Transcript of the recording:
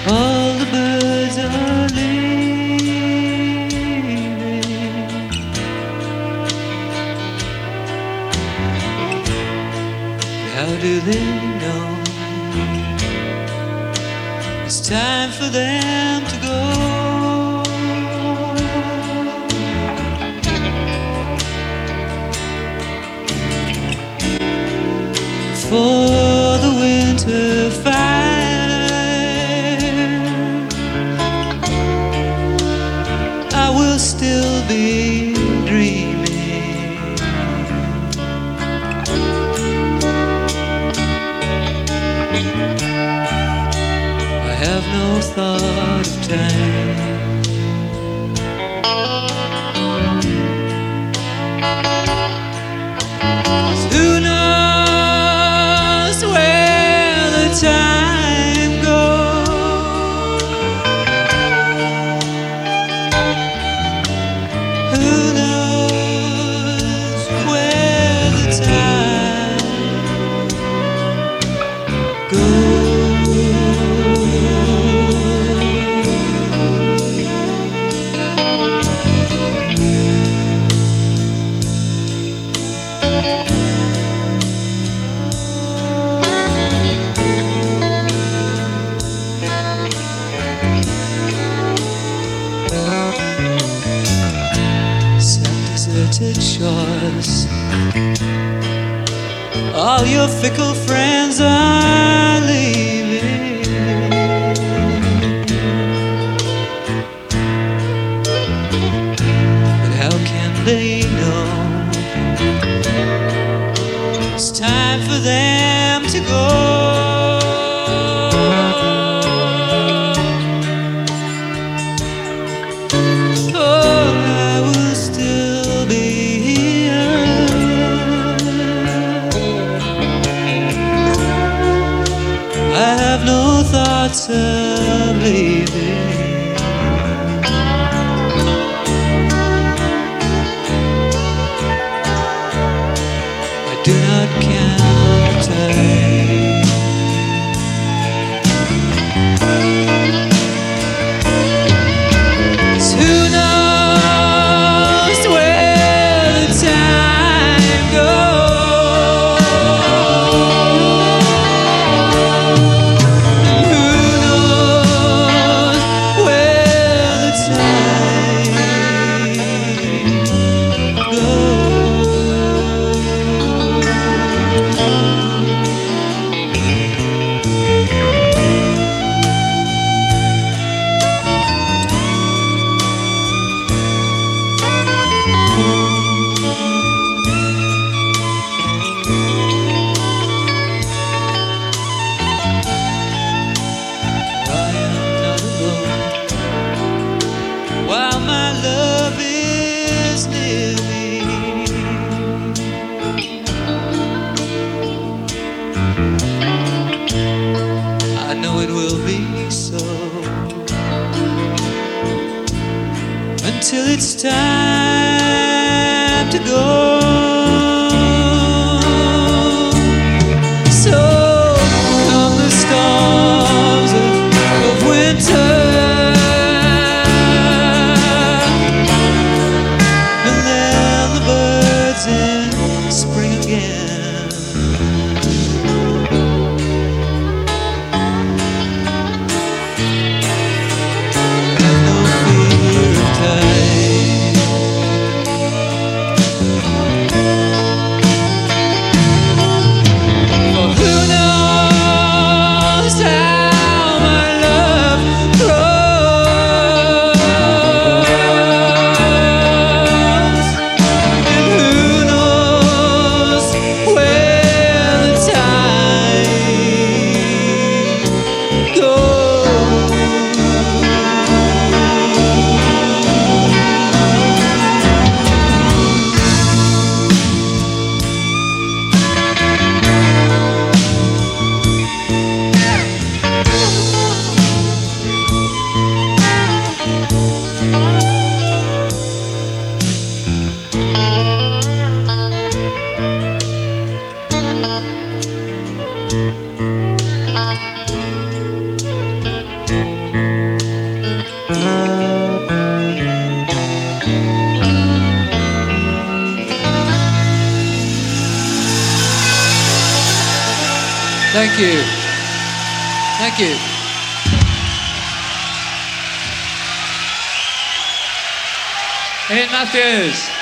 All the birds are leaving. How do they know it's time for them to go? For the winter fire, I will still be dreaming. I have no thought of time. Who knows where the time goes? Who knows where the time goes? Deserted shores, all your fickle friends are leaving. But how can they know it's time for them to go? Thoughts of leaving. I do not count time. Who knows where the time goes? I know it will be so until it's time to go. So come the storms of winter, and then the birds in spring again. Thank you. Thank you. Ian Matthews.